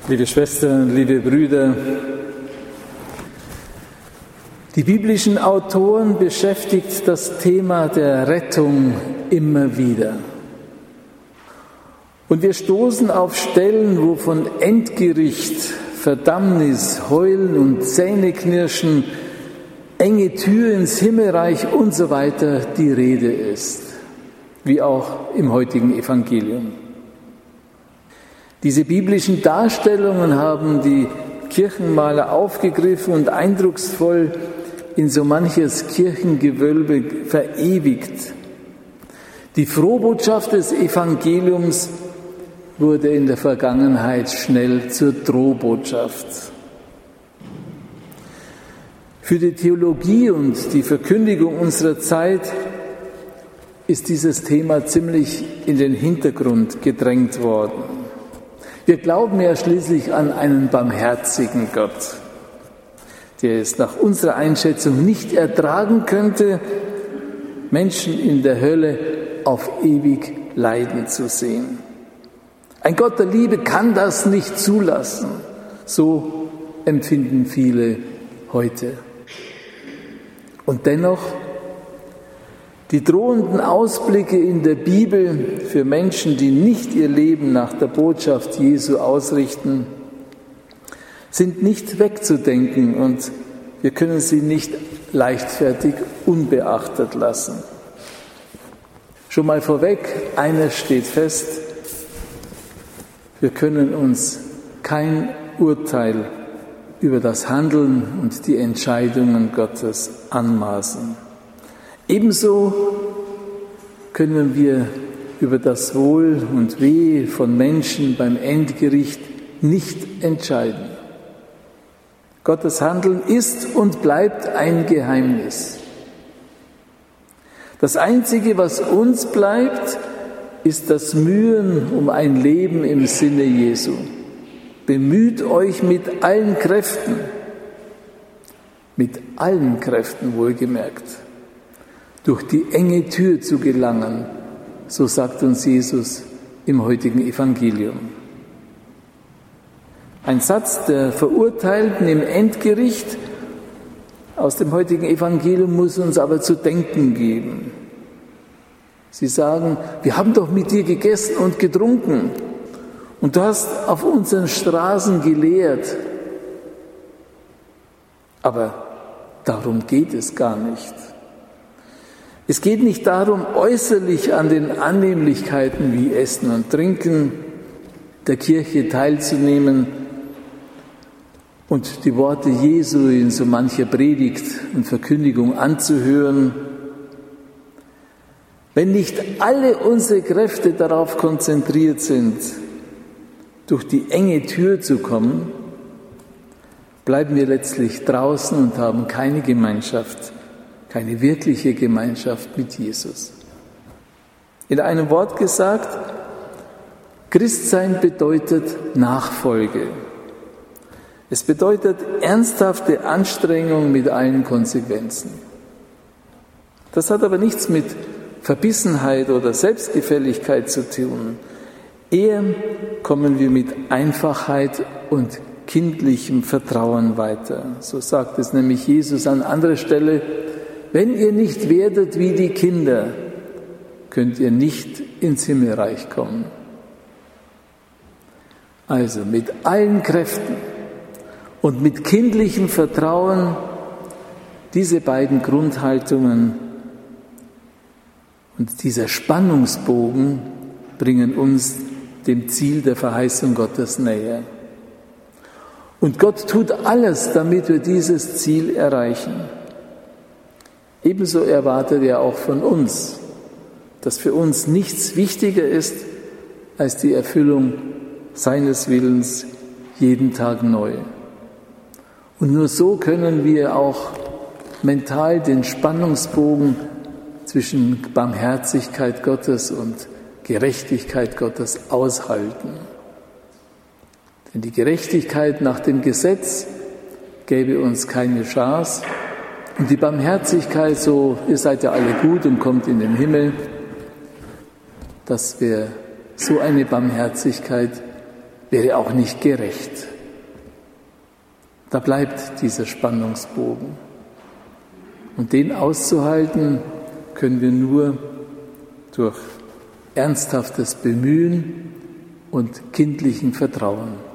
Liebe Schwestern, liebe Brüder, die biblischen Autoren beschäftigt das Thema der Rettung immer wieder. Und wir stoßen auf Stellen, wo von Endgericht, Verdammnis, Heulen und Zähneknirschen, enge Tür ins Himmelreich und so weiter die Rede ist, wie auch im heutigen Evangelium. Diese biblischen Darstellungen haben die Kirchenmaler aufgegriffen und eindrucksvoll in so manches Kirchengewölbe verewigt. Die Frohbotschaft des Evangeliums wurde in der Vergangenheit schnell zur Drohbotschaft. Für die Theologie und die Verkündigung unserer Zeit ist dieses Thema ziemlich in den Hintergrund gedrängt worden. Wir glauben ja schließlich an einen barmherzigen Gott, der es nach unserer Einschätzung nicht ertragen könnte, Menschen in der Hölle auf ewig leiden zu sehen. Ein Gott der Liebe kann das nicht zulassen. So empfinden viele heute. Und dennoch, die drohenden Ausblicke in der Bibel für Menschen, die nicht ihr Leben nach der Botschaft Jesu ausrichten, sind nicht wegzudenken und wir können sie nicht leichtfertig unbeachtet lassen. Schon mal vorweg, eines steht fest: Wir können uns kein Urteil über das Handeln und die Entscheidungen Gottes anmaßen. Ebenso können wir über das Wohl und Weh von Menschen beim Endgericht nicht entscheiden. Gottes Handeln ist und bleibt ein Geheimnis. Das Einzige, was uns bleibt, ist das Mühen um ein Leben im Sinne Jesu. Bemüht euch mit allen Kräften wohlgemerkt, durch die enge Tür zu gelangen, so sagt uns Jesus im heutigen Evangelium. Ein Satz der Verurteilten im Endgericht aus dem heutigen Evangelium muss uns aber zu denken geben. Sie sagen: Wir haben doch mit dir gegessen und getrunken und du hast auf unseren Straßen gelehrt. Aber darum geht es gar nicht. Es geht nicht darum, äußerlich an den Annehmlichkeiten wie Essen und Trinken der Kirche teilzunehmen und die Worte Jesu in so mancher Predigt und Verkündigung anzuhören. Wenn nicht alle unsere Kräfte darauf konzentriert sind, durch die enge Tür zu kommen, bleiben wir letztlich draußen und haben keine Gemeinschaft, keine wirkliche Gemeinschaft mit Jesus. In einem Wort gesagt, Christsein bedeutet Nachfolge. Es bedeutet ernsthafte Anstrengung mit allen Konsequenzen. Das hat aber nichts mit Verbissenheit oder Selbstgefälligkeit zu tun. Eher kommen wir mit Einfachheit und kindlichem Vertrauen weiter. So sagt es nämlich Jesus an anderer Stelle: Wenn ihr nicht werdet wie die Kinder, könnt ihr nicht ins Himmelreich kommen. Also mit allen Kräften und mit kindlichem Vertrauen, diese beiden Grundhaltungen und dieser Spannungsbogen bringen uns dem Ziel der Verheißung Gottes näher. Und Gott tut alles, damit wir dieses Ziel erreichen. Ebenso erwartet er auch von uns, dass für uns nichts wichtiger ist als die Erfüllung seines Willens jeden Tag neu. Und nur so können wir auch mental den Spannungsbogen zwischen Barmherzigkeit Gottes und Gerechtigkeit Gottes aushalten. Denn die Gerechtigkeit nach dem Gesetz gäbe uns keine Chance. Und die Barmherzigkeit, so, ihr seid ja alle gut und kommt in den Himmel, dass wir so eine Barmherzigkeit wäre auch nicht gerecht. Da bleibt dieser Spannungsbogen. Und den auszuhalten können wir nur durch ernsthaftes Bemühen und kindlichen Vertrauen.